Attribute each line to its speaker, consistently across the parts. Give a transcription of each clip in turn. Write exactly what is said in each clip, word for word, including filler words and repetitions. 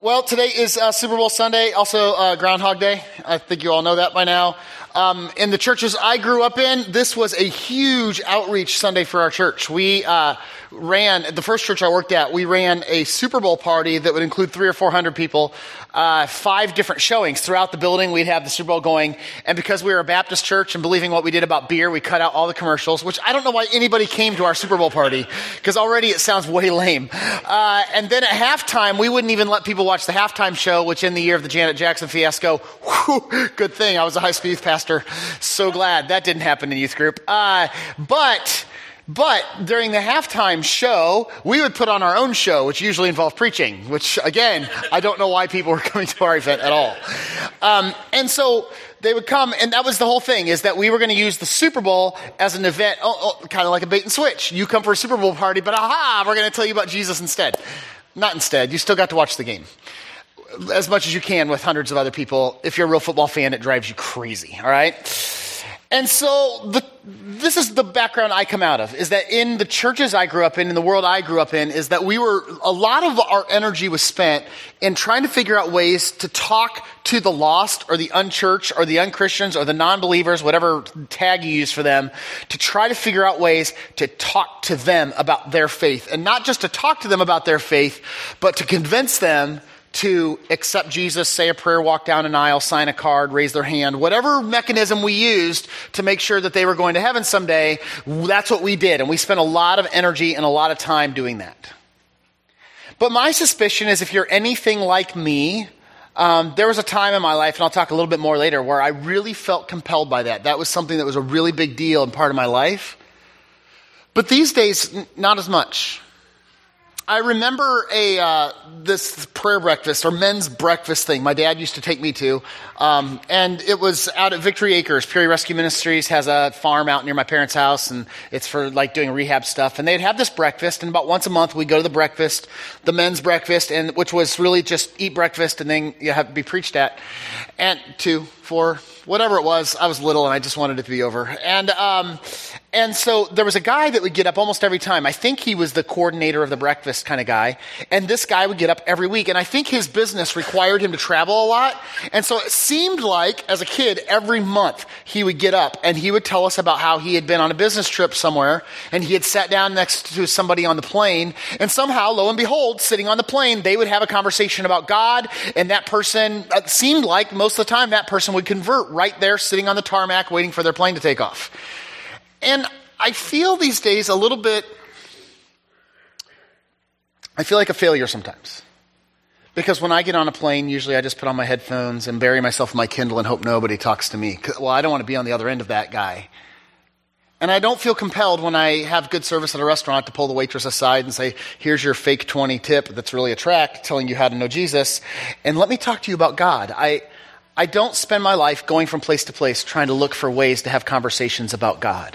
Speaker 1: Well, today is uh, Super Bowl Sunday, also uh, Groundhog Day. I think you all know that by now. Um, in the churches I grew up in, this was a huge outreach Sunday for our church. We uh, ran, at the first church I worked at, we ran a Super Bowl party that would include three or four hundred people, uh, five different showings throughout the building. We'd have the Super Bowl going, and because we were a Baptist church and believing what we did about beer, we cut out all the commercials, which I don't know why anybody came to our Super Bowl party, because already it sounds way lame. Uh, and then at halftime, we wouldn't even let people watch the halftime show, which in the year of the Janet Jackson fiasco, whew, good thing I was a high school youth pastor. So glad that didn't happen in youth group. Uh, but, but during the halftime show, we would put on our own show, which usually involved preaching, which again, I don't know why people were coming to our event at all. Um, and so they would come, and that was the whole thing, is that we were going to use the Super Bowl as an event, oh, oh, kind of like a bait and switch. You come for a Super Bowl party, but aha, we're going to tell you about Jesus instead. Not instead. You still got to watch the game as much as you can with hundreds of other people. If you're a real football fan, it drives you crazy, all right? And so the, this is the background I come out of, is that in the churches I grew up in, in the world I grew up in, is that we were, a lot of our energy was spent in trying to figure out ways to talk to the lost or the unchurched or the unchristians or the non-believers, whatever tag you use for them, to try to figure out ways to talk to them about their faith. And not just to talk to them about their faith, but to convince them to accept Jesus, say a prayer, walk down an aisle, sign a card, raise their hand, whatever mechanism we used to make sure that they were going to heaven someday, that's what we did. And we spent a lot of energy and a lot of time doing that. But my suspicion is if you're anything like me, um, there was a time in my life, and I'll talk a little bit more later, where I really felt compelled by that. That was something that was a really big deal and part of my life. But these days, n- not as much. I remember a uh, this prayer breakfast or men's breakfast thing my dad used to take me to, um, and it was out at Victory Acres. Peoria Rescue Ministries has a farm out near my parents' house, and it's for like doing rehab stuff. And they'd have this breakfast, and about once a month we'd go to the breakfast, the men's breakfast, and which was really just eat breakfast and then you have to be preached at, and two, four, whatever it was. I was little and I just wanted it to be over, and um, and so there was a guy that would get up almost every time. I think he was the coordinator of the breakfast kind of guy. And this guy would get up every week. And I think his business required him to travel a lot. And so it seemed like, as a kid, every month he would get up and he would tell us about how he had been on a business trip somewhere. And he had sat down next to somebody on the plane. And somehow, lo and behold, sitting on the plane, they would have a conversation about God. And that person, it seemed like most of the time, that person would convert right there, sitting on the tarmac, waiting for their plane to take off. And I feel these days a little bit, I feel like a failure sometimes. Because when I get on a plane, usually I just put on my headphones and bury myself in my Kindle and hope nobody talks to me. Well, I don't want to be on the other end of that guy. And I don't feel compelled when I have good service at a restaurant to pull the waitress aside and say, here's your fake twenty tip that's really a tract telling you how to know Jesus. And let me talk to you about God. I, I don't spend my life going from place to place trying to look for ways to have conversations about God.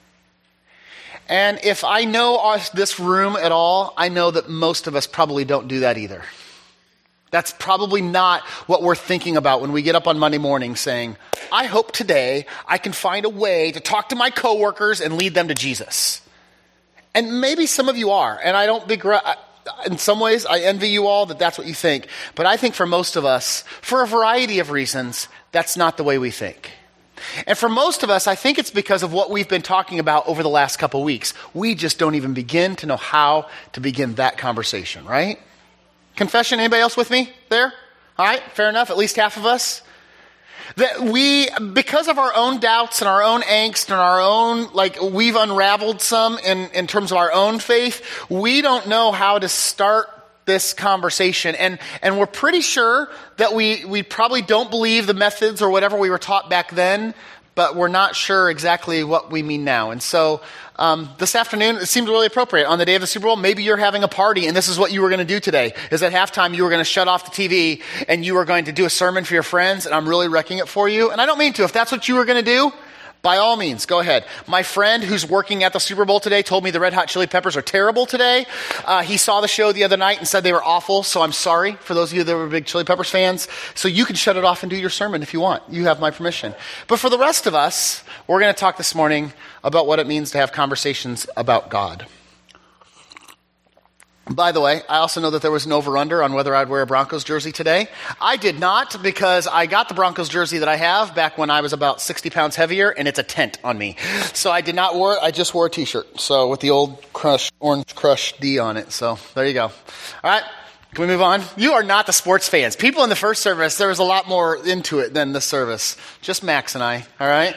Speaker 1: And if I know our, this room at all, I know that most of us probably don't do that either. That's probably not what we're thinking about when we get up on Monday morning saying, I hope today I can find a way to talk to my coworkers and lead them to Jesus. And maybe some of you are, and I don't begrudge, in some ways I envy you all that that's what you think. But I think for most of us, for a variety of reasons, that's not the way we think. And for most of us, I think it's because of what we've been talking about over the last couple weeks. We just don't even begin to know how to begin that conversation, right? Confession, anybody else with me there? All right, fair enough, at least half of us. That we, because of our own doubts and our own angst and our own, like we've unraveled some in, in terms of our own faith, we don't know how to start this conversation. And and we're pretty sure that we, we probably don't believe the methods or whatever we were taught back then, but we're not sure exactly what we mean now. And so um, this afternoon, it seemed really appropriate. On the day of the Super Bowl, maybe you're having a party and this is what you were going to do today, is at halftime you were going to shut off the T V and you were going to do a sermon for your friends, and I'm really wrecking it for you. And I don't mean to. If that's what you were going to do, by all means, go ahead. My friend who's working at the Super Bowl today told me the Red Hot Chili Peppers are terrible today. Uh, he saw the show the other night and said they were awful, so I'm sorry for those of you that were big Chili Peppers fans. So you can shut it off and do your sermon if you want. You have my permission. But for the rest of us, we're going to talk this morning about what it means to have conversations about God. By the way, I also know that there was an over-under on whether I'd wear a Broncos jersey today. I did not, because I got the Broncos jersey that I have back when I was about sixty pounds heavier, and it's a tent on me. So I did not wear it. I just wore a t-shirt. So with the old Crush, Orange Crush D on it. So there you go. All right. Can we move on? You are not the sports fans. People in the first service, there was a lot more into it than this service. Just Max and I. All right.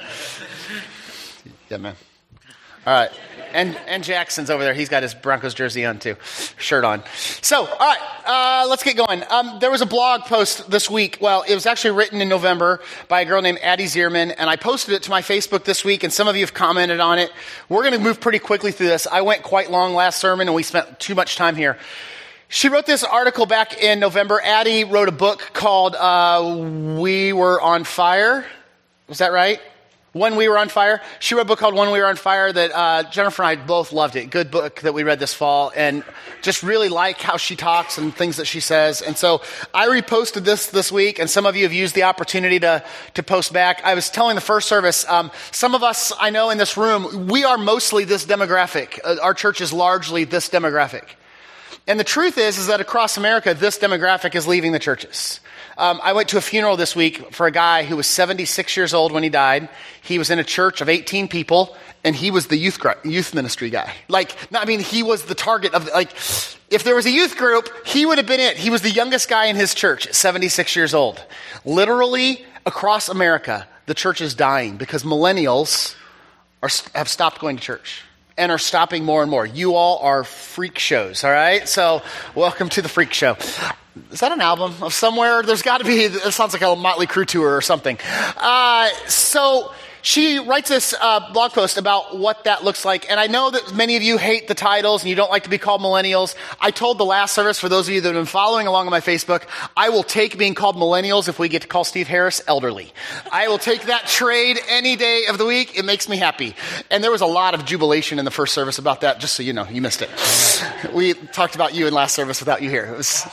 Speaker 1: Yeah, man. All right. And and Jackson's over there. He's got his Broncos jersey on too, shirt on. So, all right, uh, let's get going. Um, there was a blog post this week. Well, it was actually written in November by a girl named Addie Zierman, and I posted it to my Facebook this week, and some of you have commented on it. We're going to move pretty quickly through this. I went quite long last sermon, and we spent too much time here. She wrote this article back in November. Addie wrote a book called uh, We Were on Fire. Was that right? When We Were on Fire. She wrote a book called When We Were on Fire that uh, Jennifer and I both loved it. Good book that we read this fall, and just really like how she talks and things that she says. And so I reposted this this week, and some of you have used the opportunity to, to post back. I was telling the first service, um, some of us I know in this room, we are mostly this demographic. Uh, our church is largely this demographic. And the truth is, is that across America, this demographic is leaving the churches. Um, I went to a funeral this week for a guy who was seventy-six years old when he died. He was in a church of eighteen people, and he was the youth gr- youth ministry guy. Like, I mean, he was the target of, like, if there was a youth group, he would have been it. He was the youngest guy in his church at seventy-six years old. Literally, across America, the church is dying because millennials are have stopped going to church and are stopping more and more. You all are freak shows, all right? So welcome to the freak show. Is that an album of somewhere? There's got to be, it sounds like a Motley Crue tour or something. Uh, so she writes this uh, blog post about what that looks like. And I know that many of you hate the titles and you don't like to be called millennials. I told the last service, for those of you that have been following along on my Facebook, I will take being called millennials if we get to call Steve Harris elderly. I will take that trade any day of the week. It makes me happy. And there was a lot of jubilation in the first service about that, just so you know. You missed it. We talked about you in last service without you here. It was...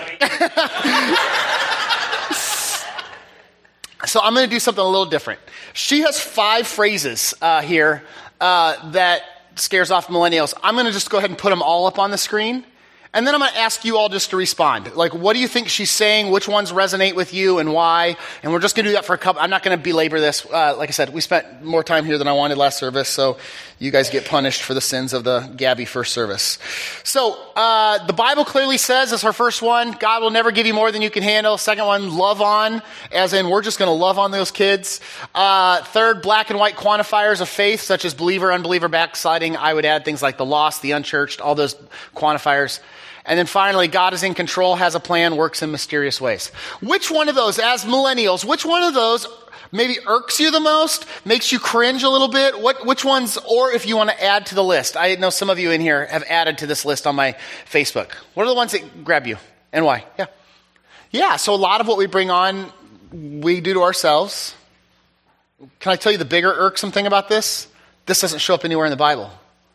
Speaker 1: So I'm going to do something a little different. She has five phrases uh, here uh, that scares off millennials. I'm going to just go ahead and put them all up on the screen. And then I'm going to ask you all just to respond. Like, what do you think she's saying? Which ones resonate with you and why? And we're just going to do that for a couple. I'm not going to belabor this. Uh, like I said, we spent more time here than I wanted last service, so you guys get punished for the sins of the Gabby first service. So uh, the Bible clearly says, as her first one, God will never give you more than you can handle. Second one, love on, as in we're just going to love on those kids. Uh, third, black and white quantifiers of faith, such as believer, unbeliever, backsliding. I would add things like the lost, the unchurched, all those quantifiers. And then finally, God is in control, has a plan, works in mysterious ways. Which one of those, as millennials, which one of those maybe irks you the most, makes you cringe a little bit? What, which ones, or if you want to add to the list? I know some of you in here have added to this list on my Facebook. What are the ones that grab you and why? Yeah. Yeah, so a lot of what we bring on, we do to ourselves. Can I tell you the bigger irksome thing about this? This doesn't show up anywhere in the Bible.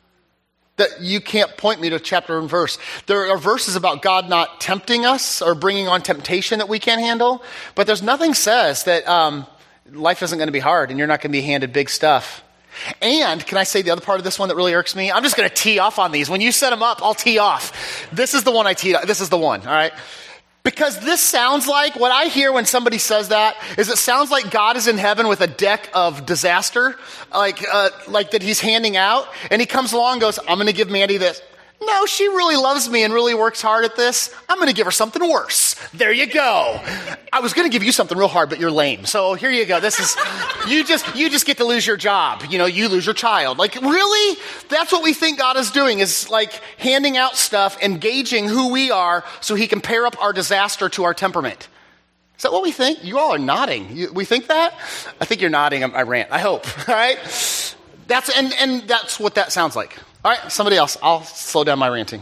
Speaker 1: That you can't point me to chapter and verse. There are verses about God not tempting us or bringing on temptation that we can't handle, but there's nothing says that um, life isn't going to be hard and you're not going to be handed big stuff. And can I say the other part of this one that really irks me? I'm just going to tee off on these. When you set them up, I'll tee off. This is the one I teed off. This is the one, all right? Because this sounds like, what I hear when somebody says that, is it sounds like God is in heaven with a deck of disaster, like uh, like that he's handing out, and he comes along and goes, I'm going to give Mandy this. No, she really loves me and really works hard at this. I'm going to give her something worse. There you go. I was going to give you something real hard, but you're lame. So here you go. This is, you just you just get to lose your job. You know, you lose your child. Like, really? That's what we think God is doing, is like handing out stuff, engaging who we are so he can pair up our disaster to our temperament. Is that what we think? You all are nodding. You, we think that? I think you're nodding. I, I rant. I hope. All right? That's and and that's what that sounds like. All right, somebody else. I'll slow down my ranting.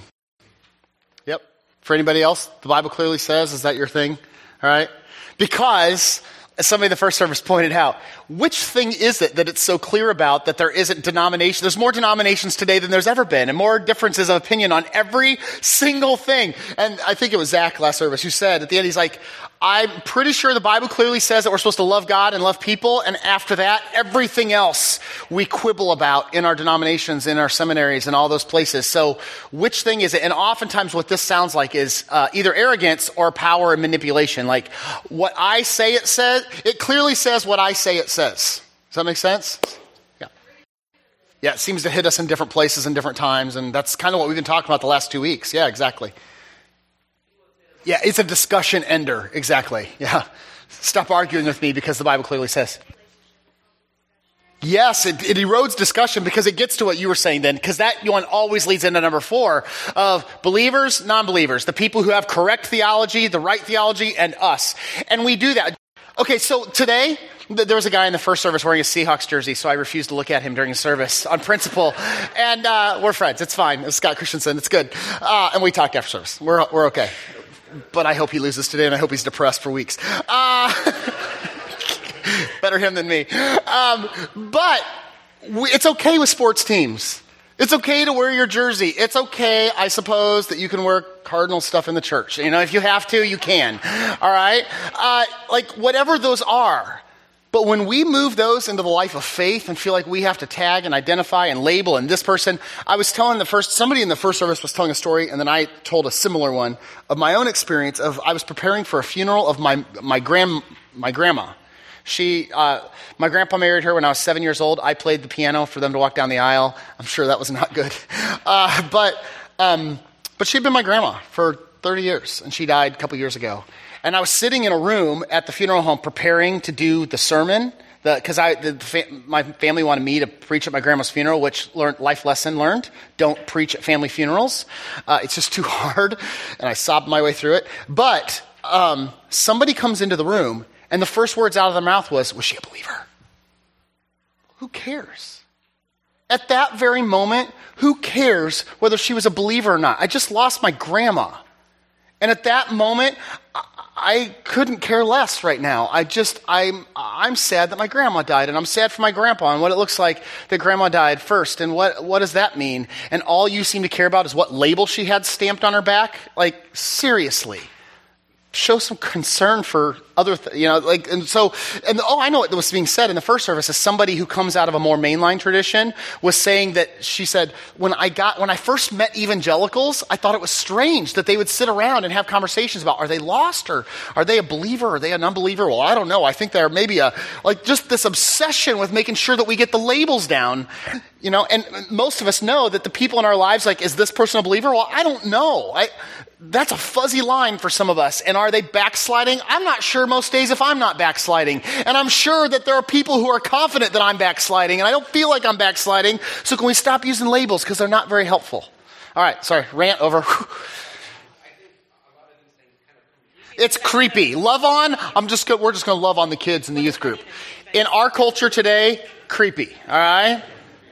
Speaker 1: Yep. For anybody else, the Bible clearly says, is that your thing? All right? Because, as somebody in the first service pointed out, which thing is it that it's so clear about that there isn't denomination? There's more denominations today than there's ever been, and more differences of opinion on every single thing. And I think it was Zach last service who said at the end, he's like, I'm pretty sure the Bible clearly says that we're supposed to love God and love people, and after that, everything else we quibble about in our denominations, in our seminaries, and all those places. So which thing is it? And oftentimes what this sounds like is uh, either arrogance or power and manipulation. Like, what I say it says, it clearly says what I say it says. Does that make sense? Yeah. Yeah, it seems to hit us in different places and different times, and that's kind of what we've been talking about the last two weeks. Yeah, exactly. Yeah, it's a discussion ender. Exactly. Yeah. Stop arguing with me because the Bible clearly says. Yes, it, it erodes discussion because it gets to what you were saying then, because that one always leads into number four of believers, non-believers, the people who have correct theology, the right theology, and us. And we do that. Okay, so today, there was a guy in the first service wearing a Seahawks jersey, so I refused to look at him during the service on principle. And uh, we're friends. It's fine. It's Scott Christensen. It's good. Uh, and we talked after service. We're we're okay. But I hope he loses today, and I hope he's depressed for weeks. Uh, better him than me. Um, but we, it's okay with sports teams. It's okay to wear your jersey. It's okay, I suppose, that you can wear Cardinal stuff in the church. You know, if you have to, you can. All right? Uh, like, whatever those are. But when we move those into the life of faith and feel like we have to tag and identify and label and this person, I was telling the first, somebody in the first service was telling a story, and then I told a similar one of my own experience of I was preparing for a funeral of my my grand my grandma. She, uh, my grandpa married her when I was seven years old. I played the piano for them to walk down the aisle. I'm sure that was not good, uh, but um, but she'd been my grandma for thirty years, and she died a couple years ago. And I was sitting in a room at the funeral home preparing to do the sermon because I the, fa- my family wanted me to preach at my grandma's funeral, which learned life lesson learned: don't preach at family funerals. Uh, it's just too hard, and I sobbed my way through it. But um, somebody comes into the room, and the first words out of their mouth was, "Was she a believer?" Who cares? At that very moment, who cares whether she was a believer or not? I just lost my grandma, and at that moment, I, I couldn't care less right now. I just, I'm, I'm sad that my grandma died, and I'm sad for my grandpa and what it looks like that grandma died first, and what, what does that mean? And all you seem to care about is what label she had stamped on her back? Like, seriously. Show some concern for other, th- you know, like, and so, and oh, I know what was being said in the first service is somebody who comes out of a more mainline tradition was saying that she said, when I got, when I first met evangelicals, I thought it was strange that they would sit around and have conversations about, are they lost or are they a believer? Are they an unbeliever? Well, I don't know. I think they're maybe a, like just this obsession with making sure that we get the labels down, you know, and most of us know that the people in our lives, like, is this person a believer? Well, I don't know. I, That's a fuzzy line for some of us. And are they backsliding? I'm not sure most days if I'm not backsliding. And I'm sure that there are people who are confident that I'm backsliding, and I don't feel like I'm backsliding. So can we stop using labels because they're not very helpful? All right, sorry, rant over. It's creepy. Love on, I'm just go, we're just going to love on the kids in the youth group. In our culture today, creepy, all right?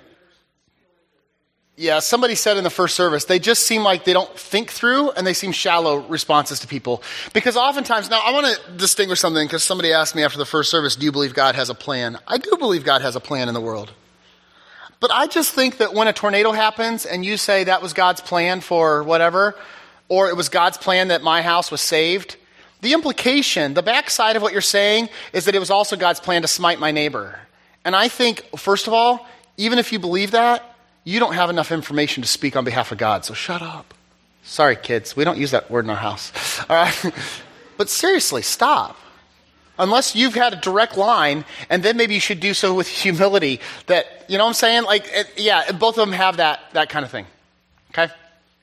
Speaker 1: Yeah, somebody said in the first service, they just seem like they don't think through and they seem shallow responses to people. Because oftentimes, now I want to distinguish something because somebody asked me after the first service, do you believe God has a plan? I do believe God has a plan in the world. But I just think that when a tornado happens and you say that was God's plan for whatever, or it was God's plan that my house was saved, the implication, the backside of what you're saying is that it was also God's plan to smite my neighbor. And I think, first of all, even if you believe that, you don't have enough information to speak on behalf of God, so shut up. Sorry, kids, we don't use that word in our house. All right? But seriously, stop. Unless you've had a direct line, and then maybe you should do so with humility that, you know what I'm saying? Like, it, yeah, both of them have that, that kind of thing. Okay?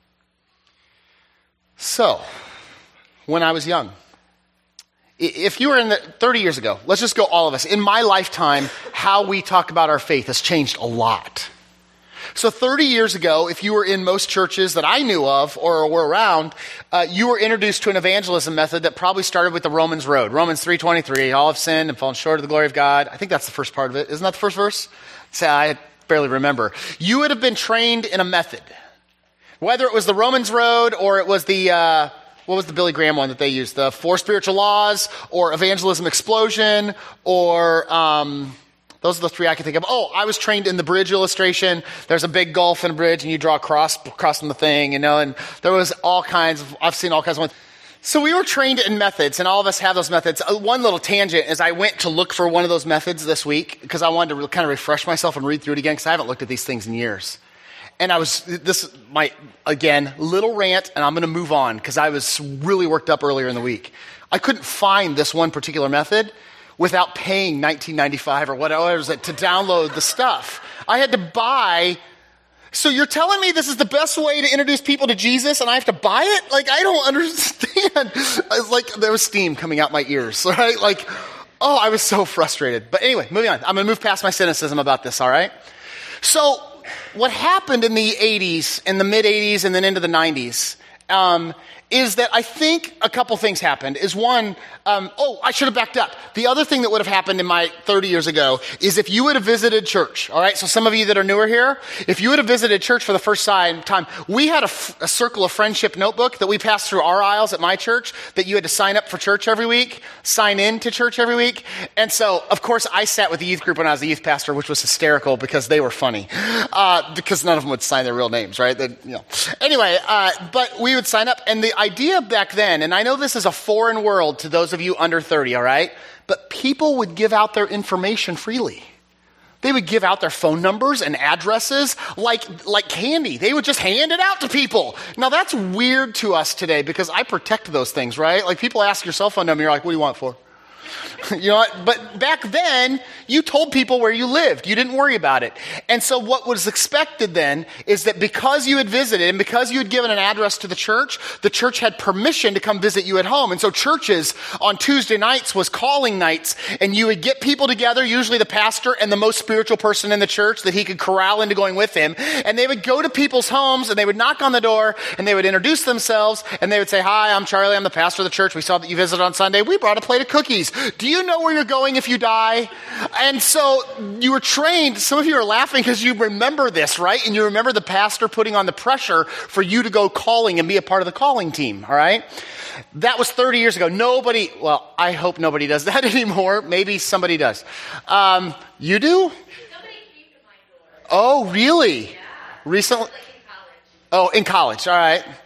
Speaker 1: So, when I was young, if you were in the thirty years ago, let's just go all of us. In my lifetime, how we talk about our faith has changed a lot. So thirty years ago, if you were in most churches that I knew of or were around, uh, you were introduced to an evangelism method that probably started with the Romans road. Romans three twenty-three, all have sinned and fallen short of the glory of God. I think that's the first part of it. Isn't that the first verse? So I barely remember. You would have been trained in a method. Whether it was the Romans road or it was the, uh, what was the Billy Graham one that they used? The Four Spiritual Laws or Evangelism Explosion or... Um, Those are the three I can think of. Oh, I was trained in the bridge illustration. There's a big gulf in a bridge, and you draw a cross across the thing, you know, and there was all kinds of, I've seen all kinds of ones. So we were trained in methods, and all of us have those methods. Uh, One little tangent is I went to look for one of those methods this week because I wanted to re- kind of refresh myself and read through it again because I haven't looked at these things in years. And I was, this, my, again, little rant, and I'm going to move on because I was really worked up earlier in the week. I couldn't find this one particular method without paying nineteen ninety-five or whatever it was to download the stuff. I had to buy. So you're telling me this is the best way to introduce people to Jesus and I have to buy it? Like, I don't understand. I was like, there was steam coming out my ears, right? Like, oh, I was so frustrated. But anyway, moving on. I'm going to move past my cynicism about this, all right? So what happened in the eighties, in the mid-eighties, and then into the nineties, um, is that I think a couple things happened. Is one, um, oh, I should have backed up. The other thing that would have happened in my thirty years ago is if you would have visited church, all right? So some of you that are newer here, if you would have visited church for the first time, we had a, f- a circle of friendship notebook that we passed through our aisles at my church that you had to sign up for church every week, sign in to church every week. And so, of course, I sat with the youth group when I was a youth pastor, which was hysterical because they were funny, uh, because none of them would sign their real names, right? They, you know. Anyway, uh, but we would sign up, and the idea back then, and I know this is a foreign world to those of you under thirty, all right? But people would give out their information freely. They would give out their phone numbers and addresses like, like candy. They would just hand it out to people. Now that's weird to us today because I protect those things, right? Like people ask your cell phone number, you're like, what do you want it for? You know what? But back then, you told people where you lived. You didn't worry about it. And so what was expected then is that because you had visited and because you had given an address to the church, the church had permission to come visit you at home. And so churches on Tuesday nights was calling nights, and you would get people together, usually the pastor and the most spiritual person in the church that he could corral into going with him. And they would go to people's homes and they would knock on the door and they would introduce themselves and they would say, hi, I'm Charlie. I'm the pastor of the church. We saw that you visited on Sunday. We brought a plate of cookies. Do you know where you're going if you die? And so you were trained. Some of you are laughing because you remember this, right? And you remember the pastor putting on the pressure for you to go calling and be a part of the calling team, all right? That was thirty years ago. Nobody, well, I hope nobody does that anymore. Maybe somebody does. Um, you do?
Speaker 2: Somebody came to my door.
Speaker 1: Oh, really?
Speaker 2: Yeah.
Speaker 1: Recently?
Speaker 2: Like in college.
Speaker 1: Oh, in college, all right.
Speaker 2: And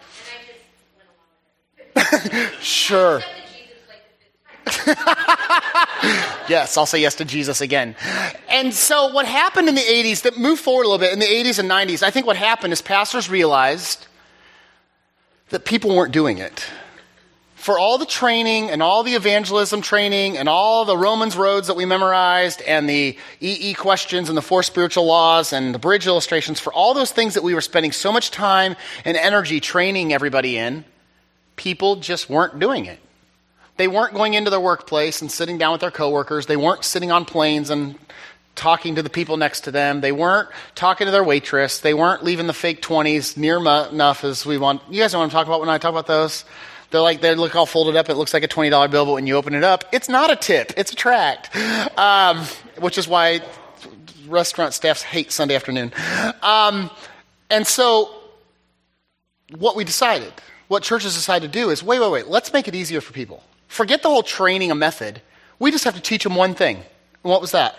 Speaker 2: I just went along with it.
Speaker 1: Sure.
Speaker 2: I accepted Jesus like the fifth time.
Speaker 1: Yes, I'll say yes to Jesus again. And so what happened in the eighties, that moved forward a little bit, in the eighties and nineties, I think what happened is pastors realized that people weren't doing it. For all the training and all the evangelism training and all the Romans roads that we memorized and the E E questions and the four spiritual laws and the bridge illustrations, for all those things that we were spending so much time and energy training everybody in, people just weren't doing it. They weren't going into their workplace and sitting down with their coworkers. They weren't sitting on planes and talking to the people next to them. They weren't talking to their waitress. They weren't leaving the fake twenties near enough as we want. You guys know what I'm talking about when I talk about those? They're like, they look all folded up. It looks like a twenty dollar bill, but when you open it up, it's not a tip. It's a tract, um, which is why restaurant staffs hate Sunday afternoon. Um, and so what we decided, what churches decided to do is, wait, wait, wait, let's make it easier for people. Forget the whole training a method. We just have to teach them one thing. And what was that?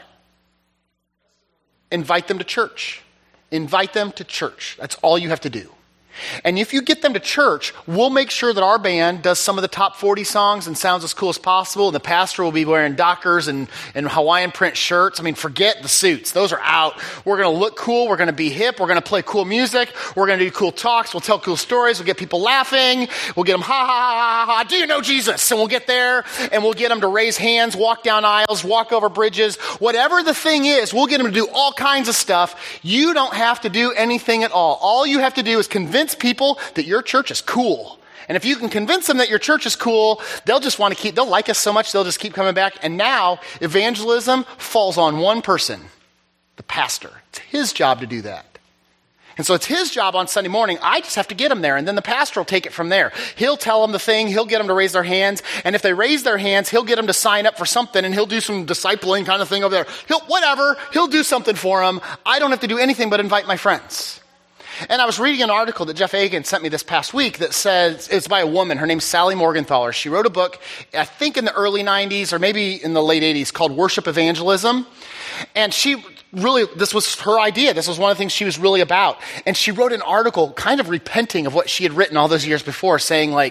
Speaker 1: Invite them to church. Invite them to church. That's all you have to do. And if you get them to church, we'll make sure that our band does some of the top forty songs and sounds as cool as possible. And the pastor will be wearing Dockers and, and Hawaiian print shirts. I mean, forget the suits. Those are out. We're going to look cool. We're going to be hip. We're going to play cool music. We're going to do cool talks. We'll tell cool stories. We'll get people laughing. We'll get them, ha, ha, ha, ha, ha, do you know Jesus? And we'll get there and we'll get them to raise hands, walk down aisles, walk over bridges. Whatever the thing is, we'll get them to do all kinds of stuff. You don't have to do anything at all. All you have to do is convince people that your church is cool. And if you can convince them that your church is cool, they'll just want to keep, they'll like us so much, they'll just keep coming back. And now evangelism falls on one person, the pastor. It's his job to do that. And so it's his job on Sunday morning. I just have to get them there. And then the pastor will take it from there. He'll tell them the thing. He'll get them to raise their hands. And if they raise their hands, he'll get them to sign up for something. And he'll do some discipling kind of thing over there. He'll, whatever, he'll do something for them. I don't have to do anything but invite my friends. And I was reading an article that Jeff Agan sent me this past week that says, it's by a woman. Her name's Sally Morgenthaler. She wrote a book, I think in the early nineties or maybe in the late eighties, called Worship Evangelism. And she really, this was her idea. This was one of the things she was really about. And she wrote an article kind of repenting of what she had written all those years before, saying like,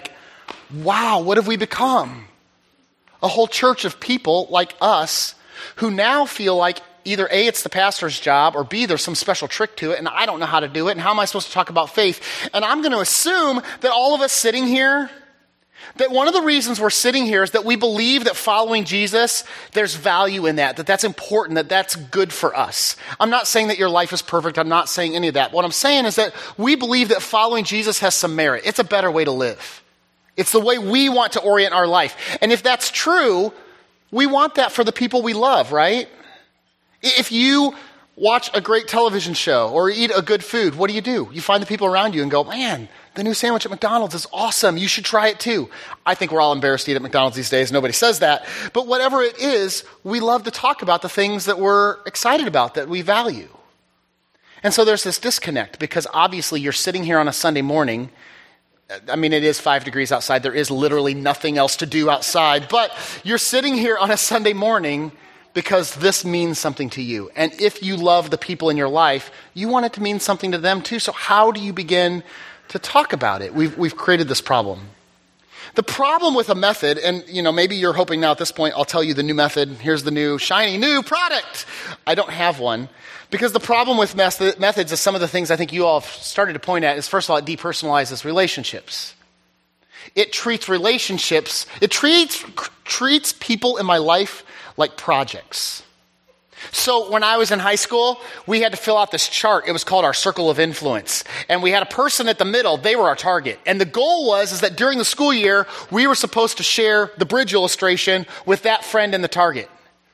Speaker 1: wow, what have we become? A whole church of people like us who now feel like either A, it's the pastor's job, or B, there's some special trick to it, and I don't know how to do it, and how am I supposed to talk about faith? And I'm going to assume that all of us sitting here, that one of the reasons we're sitting here is that we believe that following Jesus, there's value in that, that that's important, that that's good for us. I'm not saying that your life is perfect. I'm not saying any of that. What I'm saying is that we believe that following Jesus has some merit. It's a better way to live. It's the way we want to orient our life. And if that's true, we want that for the people we love, right? If you watch a great television show or eat a good food, what do you do? You find the people around you and go, man, the new sandwich at McDonald's is awesome. You should try it too. I think we're all embarrassed to eat at McDonald's these days. Nobody says that. But whatever it is, we love to talk about the things that we're excited about, that we value. And so there's this disconnect because obviously you're sitting here on a Sunday morning. I mean, it is five degrees outside. There is literally nothing else to do outside. But you're sitting here on a Sunday morning because this means something to you. And if you love the people in your life, you want it to mean something to them too. So how do you begin to talk about it? We've, we've created this problem. The problem with a method, and you know, maybe you're hoping now at this point, I'll tell you the new method. Here's the new, shiny new product. I don't have one. Because the problem with method, methods is some of the things I think you all have started to point at is, first of all, it depersonalizes relationships. It treats relationships, it treats, treats people in my life like projects. So when I was in high school, we had to fill out this chart. It was called our circle of influence. And we had a person at the middle. They were our target. And the goal was is that during the school year, we were supposed to share the bridge illustration with that friend in the target.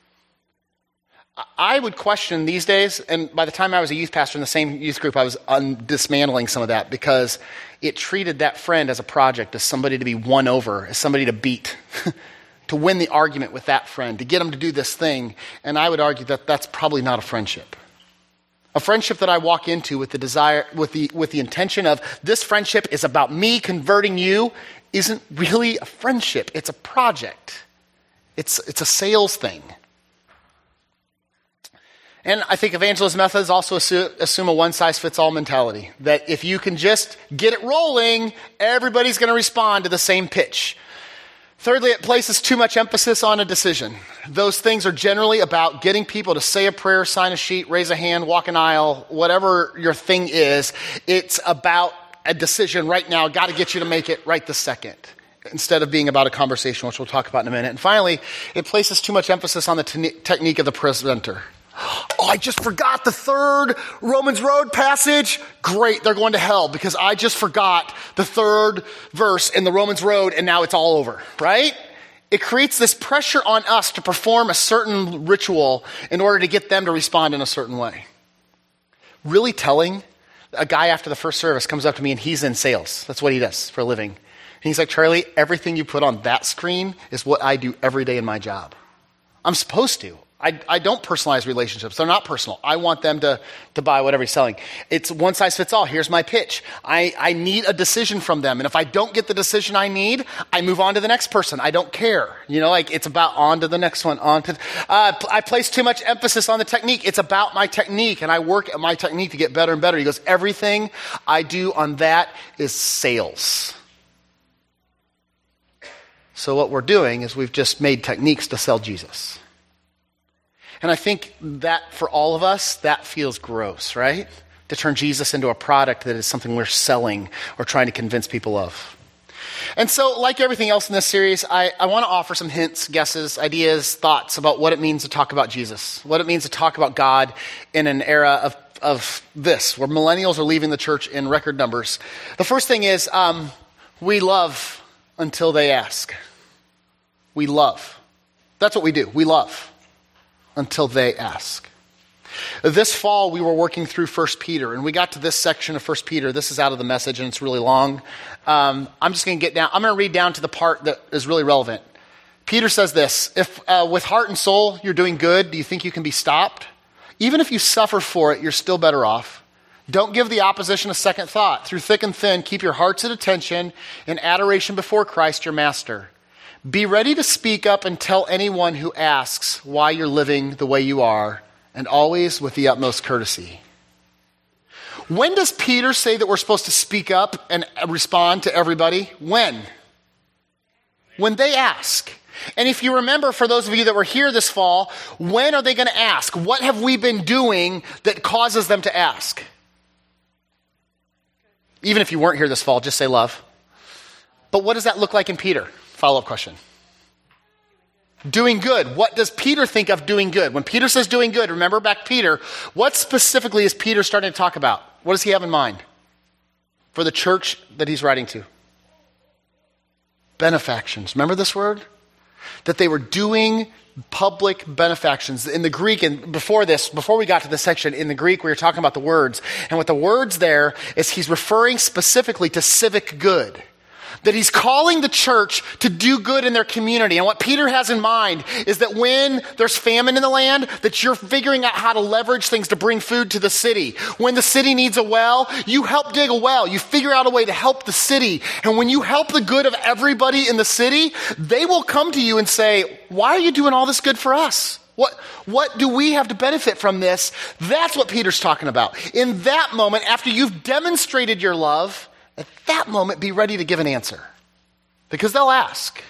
Speaker 1: I would question these days, and by the time I was a youth pastor in the same youth group, I was un- dismantling some of that because it treated that friend as a project, as somebody to be won over, as somebody to beat, to win the argument with that friend, to get them to do this thing. And I would argue that that's probably not a friendship. A friendship that I walk into with the desire, with the with the intention of this friendship is about me converting you, isn't really a friendship. It's a project. It's it's a sales thing. And I think evangelism methods also assume a one-size-fits-all mentality, that if you can just get it rolling, everybody's going to respond to the same pitch. Thirdly, it places too much emphasis on a decision. Those things are generally about getting people to say a prayer, sign a sheet, raise a hand, walk an aisle, whatever your thing is. It's about a decision right now. Got to get you to make it right this second, instead of being about a conversation, which we'll talk about in a minute. And finally, it places too much emphasis on the te- technique of the presenter. Oh, I just forgot the third Romans Road passage. Great, they're going to hell because I just forgot the third verse in the Romans Road and now it's all over, right? It creates this pressure on us to perform a certain ritual in order to get them to respond in a certain way. Really telling, a guy after the first service comes up to me and he's in sales. That's what he does for a living. And he's like, Charlie, everything you put on that screen is what I do every day in my job. I'm supposed to. I, I don't personalize relationships. They're not personal. I want them to, to buy whatever he's selling. It's one size fits all. Here's my pitch. I, I need a decision from them. And if I don't get the decision I need, I move on to the next person. I don't care. You know, like it's about on to the next one. On to, uh, I place too much emphasis on the technique. It's about my technique. And I work at my technique to get better and better. He goes, everything I do on that is sales. So what we're doing is we've just made techniques to sell Jesus. And I think that for all of us, that feels gross, right? To turn Jesus into a product that is something we're selling or trying to convince people of. And so, like everything else in this series, I, I want to offer some hints, guesses, ideas, thoughts about what it means to talk about Jesus, what it means to talk about God in an era of, of this, where millennials are leaving the church in record numbers. The first thing is, um, we love until they ask. We love. That's what we do. We love until they ask. This fall, we were working through First Peter, and we got to this section of First Peter. This is out of the message, and it's really long. Um, I'm just going to get down. I'm going to read down to the part that is really relevant. Peter says this, if uh, with heart and soul you're doing good, do you think you can be stopped? Even if you suffer for it, you're still better off. Don't give the opposition a second thought. Through thick and thin, keep your hearts at attention in adoration before Christ, your master. Be ready to speak up and tell anyone who asks why you're living the way you are, and always with the utmost courtesy. When does Peter say that we're supposed to speak up and respond to everybody? When? when they ask. And if you remember, for those of you that were here this fall, when are they going to ask? What have we been doing that causes them to ask? Even if you weren't here this fall, just say love. But what does that look like in Peter? Follow-up question. Doing good. What does Peter think of doing good? When Peter says doing good, remember back Peter, what specifically is Peter starting to talk about? What does he have in mind for the church that he's writing to? Benefactions. Remember this word? That they were doing public benefactions. In the Greek, and before this, before we got to this section, in the Greek, we were talking about the words. And what the words there is he's referring specifically to civic good. That he's calling the church to do good in their community. And what Peter has in mind is that when there's famine in the land, that you're figuring out how to leverage things to bring food to the city. When the city needs a well, you help dig a well. You figure out a way to help the city. And when you help the good of everybody in the city, they will come to you and say, why are you doing all this good for us? What, what do we have to benefit from this? That's what Peter's talking about. In that moment, after you've demonstrated your love, at that moment, be ready to give an answer. Because they'll ask.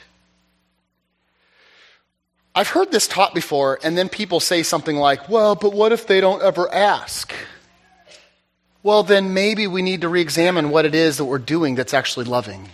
Speaker 1: I've heard this taught before, and then people say something like, well, but what if they don't ever ask? Well, then maybe we need to re-examine what it is that we're doing that's actually loving.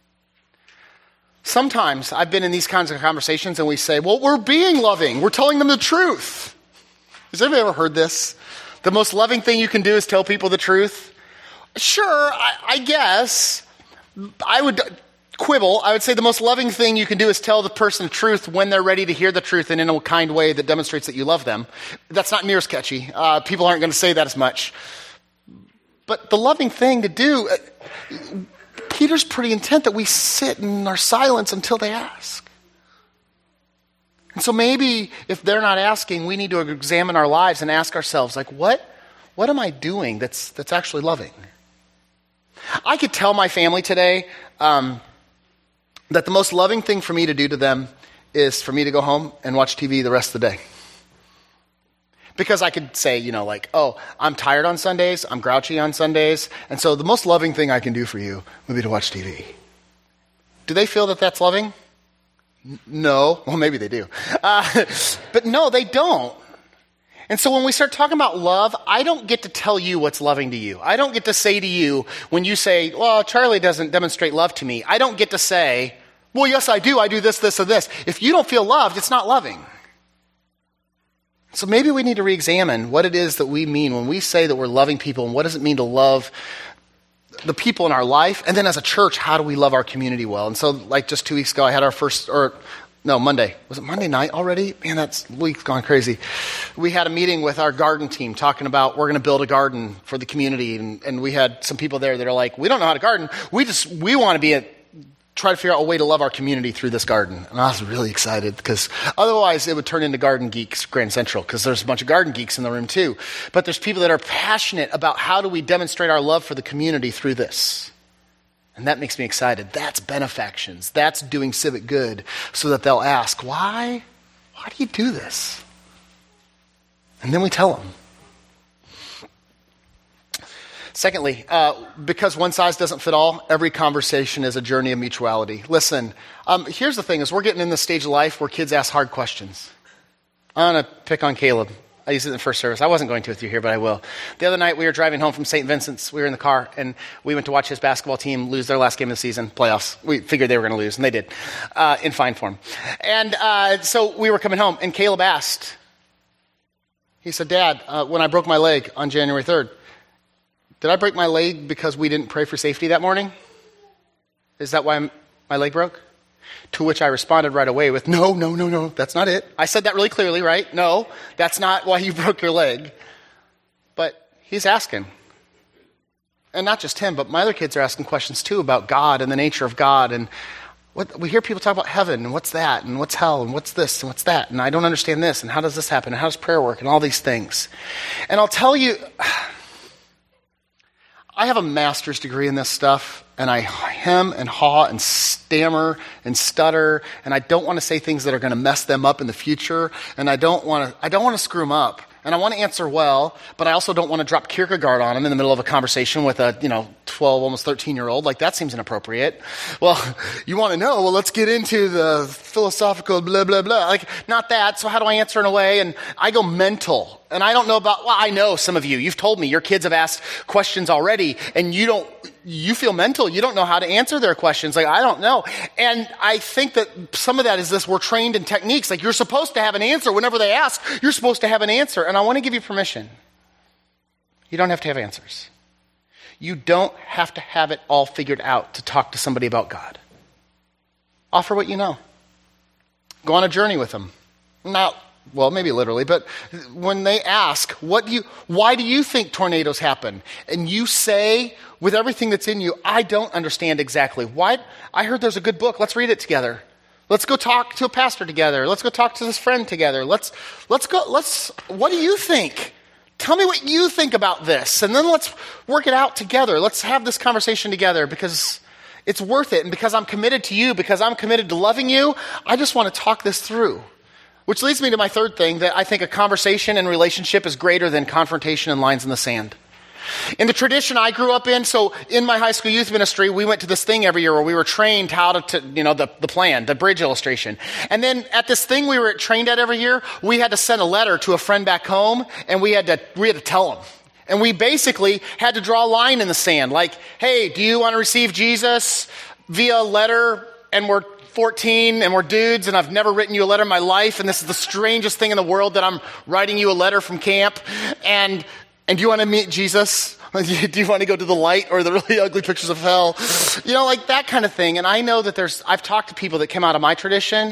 Speaker 1: Sometimes I've been in these kinds of conversations and we say, well, we're being loving. We're telling them the truth. Has anybody ever heard this? The most loving thing you can do is tell people the truth. Sure, I, I guess. I would quibble. I would say the most loving thing you can do is tell the person the truth when they're ready to hear the truth and in a kind way that demonstrates that you love them. That's not near as catchy. Uh, people aren't going to say that as much. But the loving thing to do, uh, Peter's pretty intent that we sit in our silence until they ask. And so maybe if they're not asking, we need to examine our lives and ask ourselves, like, what, what am I doing that's that's actually loving? I could tell my family today um, that the most loving thing for me to do to them is for me to go home and watch T V the rest of the day. Because I could say, you know, like, oh, I'm tired on Sundays, I'm grouchy on Sundays, and so the most loving thing I can do for you would be to watch T V. Do they feel that that's loving? N- no. Well, maybe they do. Uh, but no, they don't. And so when we start talking about love, I don't get to tell you what's loving to you. I don't get to say to you, when you say, well, Charlie doesn't demonstrate love to me, I don't get to say, well, yes, I do. I do this, this, and this. If you don't feel loved, it's not loving. So maybe we need to re-examine what it is that we mean when we say that we're loving people, and what does it mean to love the people in our life? And then as a church, how do we love our community well? And so like just two weeks ago, I had our first, or no, Monday. Was it Monday night already? Man, that's week's gone crazy. We had a meeting with our garden team talking about we're going to build a garden for the community. And, and we had some people there that are like, we don't know how to garden. We just, we want to be a, try to figure out a way to love our community through this garden. And I was really excited because otherwise it would turn into Garden Geeks Grand Central, because there's a bunch of garden geeks in the room too. But there's people that are passionate about how do we demonstrate our love for the community through this. And that makes me excited. That's benefactions. That's doing civic good so that they'll ask, why? Why do you do this? And then we tell them. Secondly, uh, because one size doesn't fit all, every conversation is a journey of mutuality. Listen, um, here's the thing, is we're getting in this stage of life where kids ask hard questions. I'm going to pick on Caleb. I used it in the first service. I wasn't going to with you here, but I will. The other night, we were driving home from Saint Vincent's. We were in the car, and we went to watch his basketball team lose their last game of the season, playoffs. We figured they were going to lose, and they did, uh, in fine form. And uh, so we were coming home, and Caleb asked, he said, Dad, uh, when I broke my leg on January third, did I break my leg because we didn't pray for safety that morning? Is that why I'm, my leg broke? To which I responded right away with, no, no, no, no, that's not it. I said that really clearly, right? No, that's not why you broke your leg. But he's asking. And not just him, but my other kids are asking questions too about God and the nature of God. And what, we hear people talk about heaven and what's that and what's hell and what's this and what's that. And I don't understand this and how does this happen and how does prayer work and all these things. And I'll tell you, I have a master's degree in this stuff, and I hem and haw and stammer and stutter, and I don't want to say things that are going to mess them up in the future, and I don't want to I don't want to screw them up. and I want to answer well, but I also don't want to drop Kierkegaard on them in the middle of a conversation with a, you know, twelve, almost thirteen-year-old. Like, that seems inappropriate. Well, you want to know, well, let's get into the philosophical blah, blah, blah. Like, not that. So how do I answer in a way? And I go mental. And I don't know about, well, I know some of you. You've told me your kids have asked questions already, and you don't, you feel mental. You don't know how to answer their questions. Like, I don't know. And I think that some of that is this, we're trained in techniques. Like, you're supposed to have an answer. Whenever they ask, you're supposed to have an answer. And I want to give you permission. You don't have to have answers. You don't have to have it all figured out to talk to somebody about God. Offer what you know. Go on a journey with them. Not, well, maybe literally, but when they ask, what do you, why do you think tornadoes happen? And you say, with everything that's in you, I don't understand exactly. Why? I heard there's a good book. Let's read it together. Let's go talk to a pastor together. Let's go talk to this friend together. Let's, let's go, let's, what do you think? Tell me what you think about this. And then let's work it out together. Let's have this conversation together because it's worth it. And because I'm committed to you, because I'm committed to loving you, I just want to talk this through. Which leads me to my third thing, that I think a conversation and relationship is greater than confrontation and lines in the sand. In the tradition I grew up in, so in my high school youth ministry, we went to this thing every year where we were trained how to, to you know, the, the plan, the bridge illustration. And then at this thing we were trained at every year, we had to send a letter to a friend back home, and we had to, we had to tell them. And we basically had to draw a line in the sand, like, hey, do you want to receive Jesus via letter? And we're fourteen and we're dudes and I've never written you a letter in my life, and this is the strangest thing in the world that I'm writing you a letter from camp. And and do you want to meet Jesus? Do you want to go to the light or the really ugly pictures of hell? You know, like that kind of thing. And I know that there's, I've talked to people that came out of my tradition,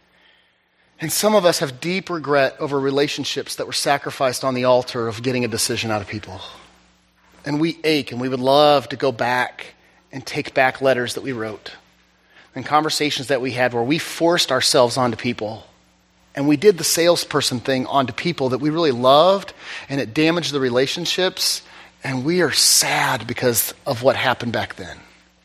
Speaker 1: and some of us have deep regret over relationships that were sacrificed on the altar of getting a decision out of people. And we ache, and we would love to go back and take back letters that we wrote and conversations that we had where we forced ourselves onto people. And we did the salesperson thing onto people that we really loved, and it damaged the relationships, and we are sad because of what happened back then.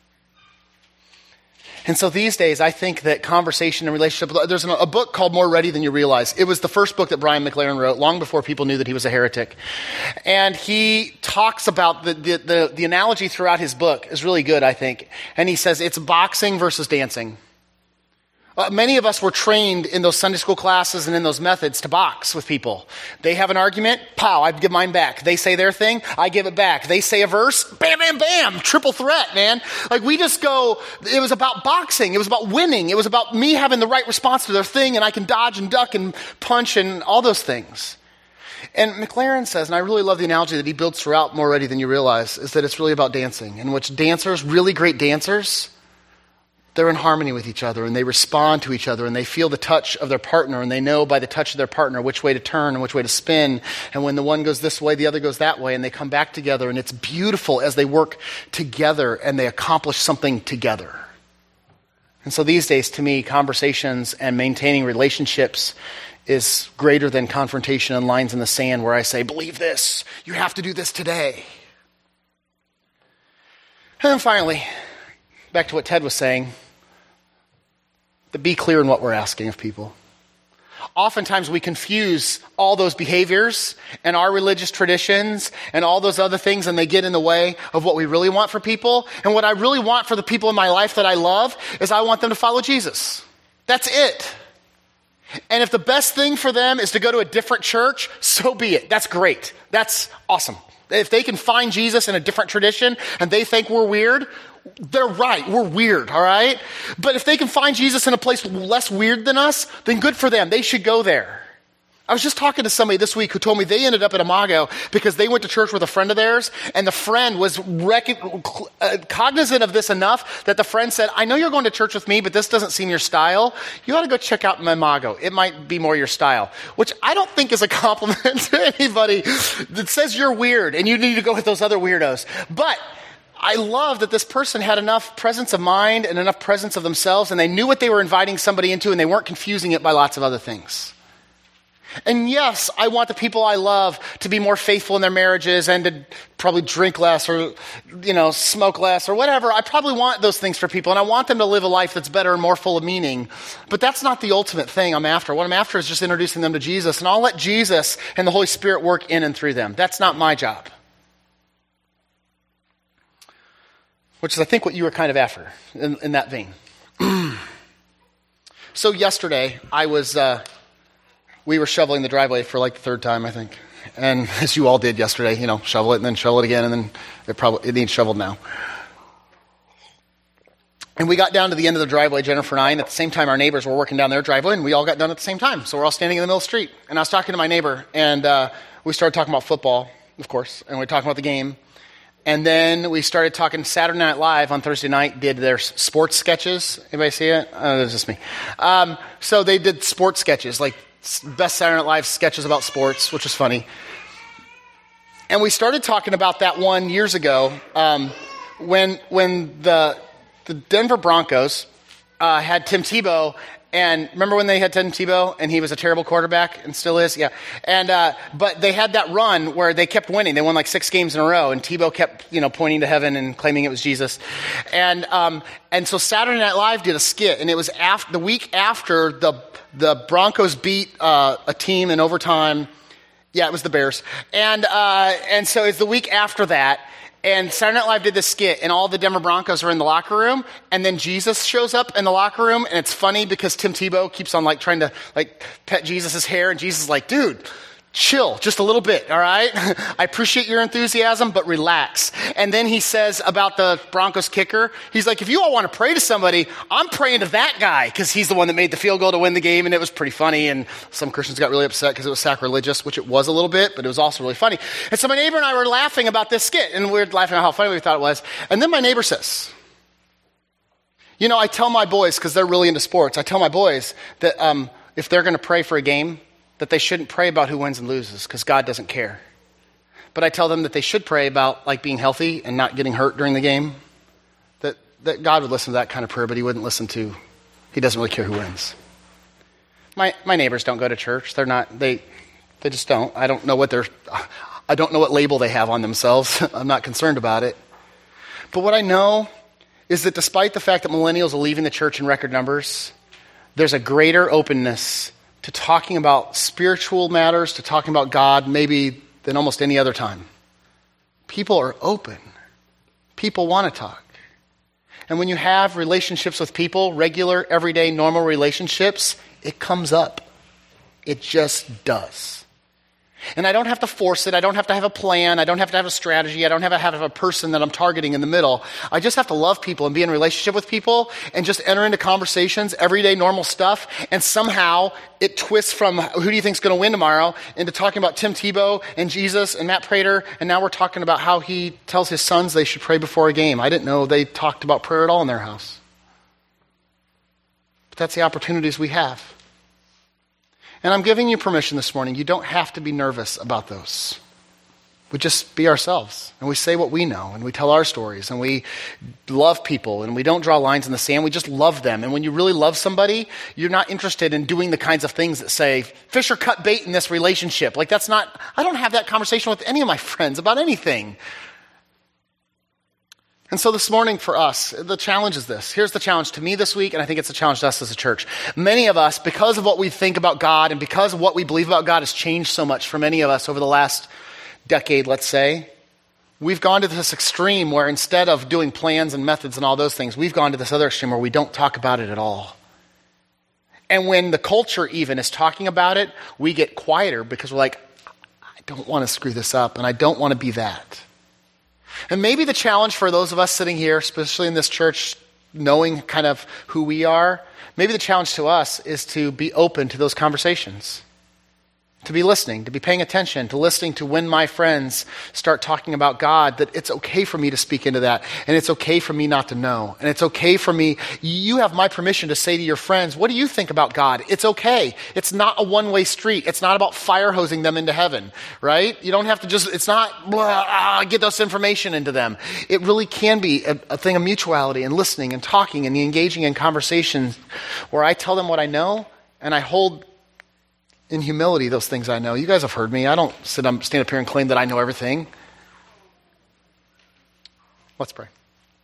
Speaker 1: And so these days, I think that conversation and relationship, there's a book called More Ready Than You Realize. It was the first book that Brian McLaren wrote long before people knew that he was a heretic. And he talks about the, the, the, the analogy throughout his book is really good, I think. And he says it's boxing versus dancing. Uh, many of us were trained in those Sunday school classes and in those methods to box with people. They have an argument, pow, I give mine back. They say their thing, I give it back. They say a verse, bam, bam, bam, triple threat, man. Like we just go, it was about boxing. It was about winning. It was about me having the right response to their thing, and I can dodge and duck and punch and all those things. And McLaren says, and I really love the analogy that he builds throughout More Ready Than You Realize, is that it's really about dancing, in which dancers, really great dancers, they're in harmony with each other, and they respond to each other, and they feel the touch of their partner, and they know by the touch of their partner which way to turn and which way to spin. And when the one goes this way, the other goes that way, and they come back together, and it's beautiful as they work together and they accomplish something together. And so these days, to me, conversations and maintaining relationships is greater than confrontation and lines in the sand where I say, believe this, you have to do this today. And then finally, back to what Ted was saying, to be clear in what we're asking of people. Oftentimes we confuse all those behaviors and our religious traditions and all those other things, and they get in the way of what we really want for people. And what I really want for the people in my life that I love is I want them to follow Jesus. That's it. And if the best thing for them is to go to a different church, so be it. That's great. That's awesome. If they can find Jesus in a different tradition and they think we're weird, they're right. We're weird, all right? But if they can find Jesus in a place less weird than us, then good for them. They should go there. I was just talking to somebody this week who told me they ended up at Imago because they went to church with a friend of theirs, and the friend was rec- uh, cognizant of this enough that the friend said, I know you're going to church with me, but this doesn't seem your style. You ought to go check out Imago. It might be more your style, which I don't think is a compliment to anybody that says you're weird and you need to go with those other weirdos. But I love that this person had enough presence of mind and enough presence of themselves, and they knew what they were inviting somebody into, and they weren't confusing it by lots of other things. And yes, I want the people I love to be more faithful in their marriages and to probably drink less or, you know, smoke less or whatever. I probably want those things for people, and I want them to live a life that's better and more full of meaning. But that's not the ultimate thing I'm after. What I'm after is just introducing them to Jesus, and I'll let Jesus and the Holy Spirit work in and through them. That's not my job. Which is, I think, what you were kind of after in, in that vein. So yesterday, I was... Uh, We were shoveling the driveway for like the third time, I think. And as you all did yesterday, you know, shovel it and then shovel it again, and then it probably it needs shoveled now. And we got down to the end of the driveway, Jennifer and I, and at the same time our neighbors were working down their driveway, and we all got done at the same time. So we're all standing in the middle of the street. And I was talking to my neighbor, and uh, we started talking about football, of course, and we were talking about the game. And then we started talking. Saturday Night Live on Thursday night did their sports sketches. Anybody see it? Oh, it was just me. Um, so they did sports sketches, like best Saturday Night Live sketches about sports, which was funny. And we started talking about that one years ago um, when when the the Denver Broncos uh, had Tim Tebow. And remember when they had Tim Tebow and he was a terrible quarterback and still is? Yeah. And uh, but they had that run where they kept winning. They won like six games in a row, and Tebow kept, you know, pointing to heaven and claiming it was Jesus. And um, and so Saturday Night Live did a skit, and it was after the week after the the Broncos beat uh, a team in overtime. Yeah, it was the Bears. And uh, and so it's the week after that. And Saturday Night Live did this skit, and all the Denver Broncos are in the locker room, and then Jesus shows up in the locker room, and it's funny because Tim Tebow keeps on like trying to like pet Jesus' hair, and Jesus is like, dude, chill just a little bit, all right? I appreciate your enthusiasm, but relax. And then he says about the Broncos kicker, he's like, if you all want to pray to somebody, I'm praying to that guy, because he's the one that made the field goal to win the game, and it was pretty funny, and some Christians got really upset because it was sacrilegious, which it was a little bit, but it was also really funny. And so my neighbor and I were laughing about this skit, and we were laughing at how funny we thought it was. And then my neighbor says, you know, I tell my boys, because they're really into sports, I tell my boys that um, if they're going to pray for a game, that they shouldn't pray about who wins and loses, because God doesn't care. But I tell them that they should pray about like being healthy and not getting hurt during the game. That that God would listen to that kind of prayer, but he wouldn't listen to, he doesn't really care who wins. My my neighbors don't go to church. They're not, they they just don't. I don't know what they're, I don't know what label they have on themselves. I'm not concerned about it. But what I know is that despite the fact that millennials are leaving the church in record numbers, there's a greater openness to talking about spiritual matters, to talking about God, maybe than almost any other time. People are open. People want to talk. And when you have relationships with people, regular, everyday, normal relationships, it comes up. It just does. And I don't have to force it. I don't have to have a plan. I don't have to have a strategy. I don't have to have a person that I'm targeting in the middle. I just have to love people and be in a relationship with people and just enter into conversations, everyday normal stuff, and somehow it twists from who do you think is going to win tomorrow into talking about Tim Tebow and Jesus and Matt Prater, and now we're talking about how he tells his sons they should pray before a game. I didn't know they talked about prayer at all in their house. But that's the opportunities we have. And I'm giving you permission this morning. You don't have to be nervous about those. We just be ourselves, and we say what we know, and we tell our stories, and we love people, and we don't draw lines in the sand. We just love them. And when you really love somebody, you're not interested in doing the kinds of things that say, fish or cut bait in this relationship. Like that's not, I don't have that conversation with any of my friends about anything. And so this morning for us, the challenge is this. Here's the challenge to me this week, and I think it's a challenge to us as a church. Many of us, because of what we think about God and because of what we believe about God has changed so much for many of us over the last decade, let's say, we've gone to this extreme where instead of doing plans and methods and all those things, we've gone to this other extreme where we don't talk about it at all. And when the culture even is talking about it, we get quieter because we're like, I don't want to screw this up, and I don't want to be that. And maybe the challenge for those of us sitting here, especially in this church, knowing kind of who we are, maybe the challenge to us is to be open to those conversations. To be listening, to be paying attention, to listening to when my friends start talking about God, that it's okay for me to speak into that, and it's okay for me not to know, and it's okay for me, you have my permission to say to your friends, what do you think about God? It's okay. It's not a one-way street. It's not about fire hosing them into heaven, right? You don't have to just, it's not, blah, ah, get this information into them. It really can be a, a thing of mutuality and listening and talking and engaging in conversations where I tell them what I know, and I hold in humility those things I know. You guys have heard me. I don't sit up, stand up here and claim that I know everything. Let's pray.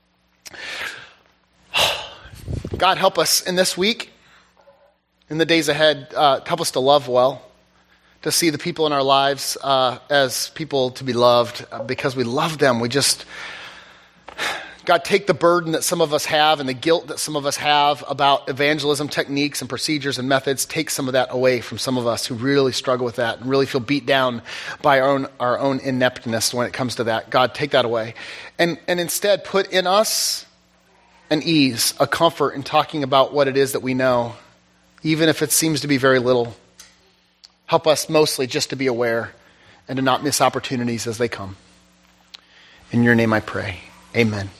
Speaker 1: God, help us in this week, in the days ahead, uh, help us to love well, to see the people in our lives uh, as people to be loved. Uh, because we love them, we just... God, take the burden that some of us have and the guilt that some of us have about evangelism techniques and procedures and methods. Take some of that away from some of us who really struggle with that and really feel beat down by our own, our own ineptness when it comes to that. God, take that away. And, and instead put in us an ease, a comfort in talking about what it is that we know, even if it seems to be very little. Help us mostly just to be aware and to not miss opportunities as they come. In your name I pray. Amen.